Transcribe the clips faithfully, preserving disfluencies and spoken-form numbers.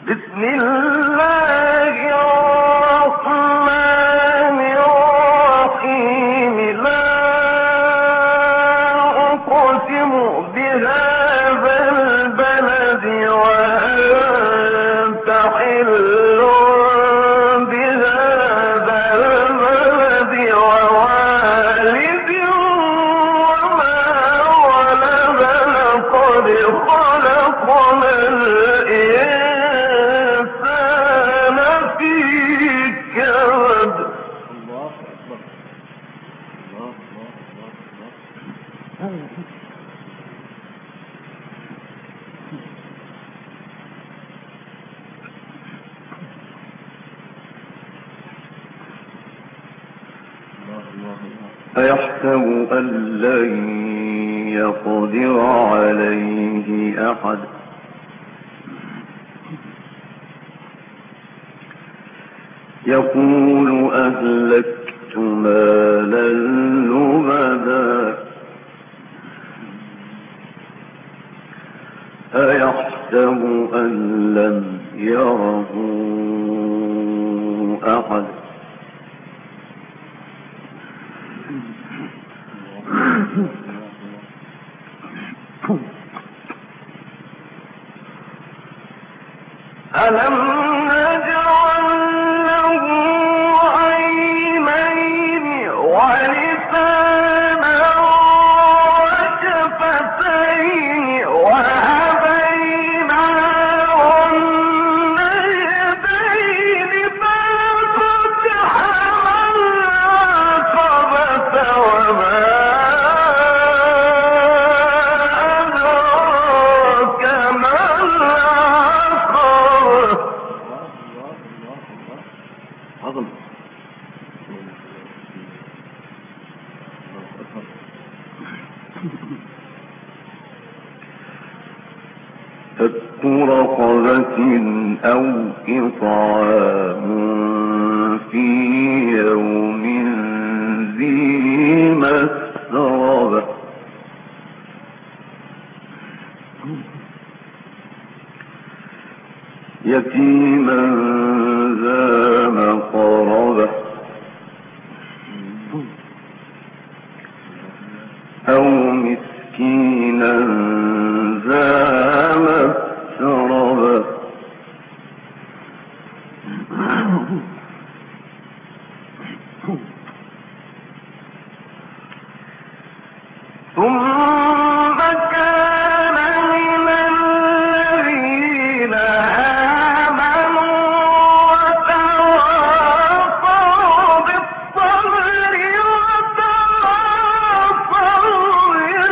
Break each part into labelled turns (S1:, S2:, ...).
S1: بسم الله الرحمن الرحيم لا أقسم بهذا البلد وأنت حل بهذا البلد ووالد وما ولد لقد خلقنا الإنسان في كبد.
S2: الله أكبر. الله الله الله الله.
S1: أيحسب أن لن يقدر عليه أحد يقول أهلكت مالا لبدا أيحسب أن لم يره أحد ألم نجعل له عينين ولسانا وشفتين وهديناه النجدين فالتحم العقبة وما أدراك ما العقبة.
S2: عظم.
S1: فك رقبة أو إطعام في يوم ذي مسغبة يتيما ذا مقربة أو مسكينا ذا مسربة ثم كان من الذين آمنوا وتواصوا بالصبر وتواصوا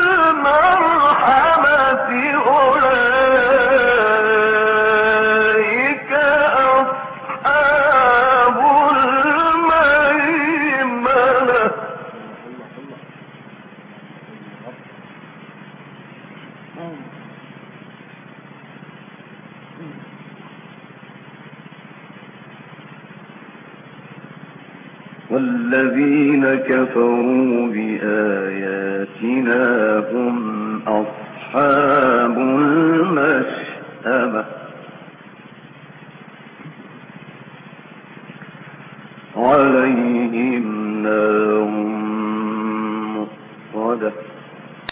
S1: بالمرحمة أولئك أصحاب الميمنة. والذين كفروا بآياتنا هم أصحاب